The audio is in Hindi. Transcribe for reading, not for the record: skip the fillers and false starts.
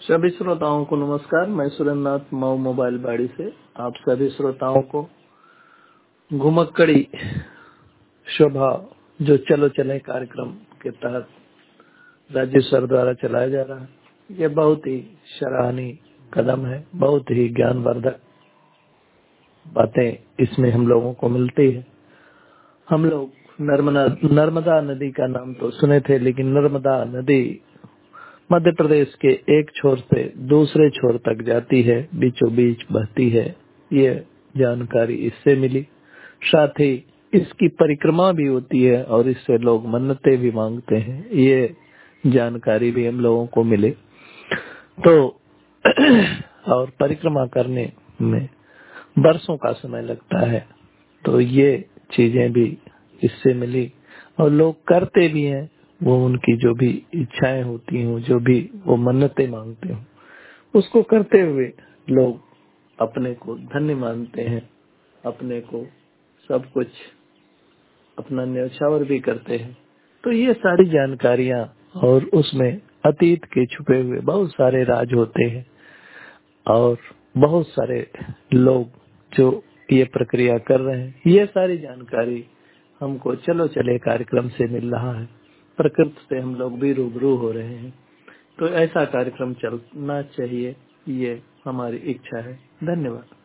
सभी श्रोताओं को नमस्कार। मैं सुरेंद्र नाथ मऊ मोबाइल बाड़ी से आप सभी श्रोताओं को घुमक्कड़ी शोभा जो चलो चले कार्यक्रम के तहत राज्य सरकार द्वारा चलाया जा रहा है, ये बहुत ही सराहनीय कदम है। बहुत ही ज्ञानवर्धक बातें इसमें हम लोगों को मिलती है। हम लोग नर्मदा नदी का नाम तो सुने थे, लेकिन नर्मदा नदी मध्य प्रदेश के एक छोर से दूसरे छोर तक जाती है, बीचों बीच बहती है। ये जानकारी इससे मिली। साथ ही इसकी परिक्रमा भी होती है और इससे लोग मन्नतें भी मांगते हैं, ये जानकारी भी हम लोगों को मिले। तो और परिक्रमा करने में बरसों का समय लगता है, तो ये चीजें भी इससे मिली और लोग करते भी हैं। वो उनकी जो भी इच्छाएं होती हों, जो भी वो मन्नतें मांगते हों, उसको करते हुए लोग अपने को धन्य मानते हैं, अपने को सब कुछ अपना न्यौछावर भी करते हैं। तो ये सारी जानकारियां और उसमें अतीत के छुपे हुए बहुत सारे राज होते हैं और बहुत सारे लोग जो ये प्रक्रिया कर रहे हैं, ये सारी जानकारी हमको चलो चले कार्यक्रम से मिल रहा है। प्रकृति से हम लोग भी रूबरू हो रहे हैं, तो ऐसा कार्यक्रम चलना चाहिए, ये हमारी इच्छा है। धन्यवाद।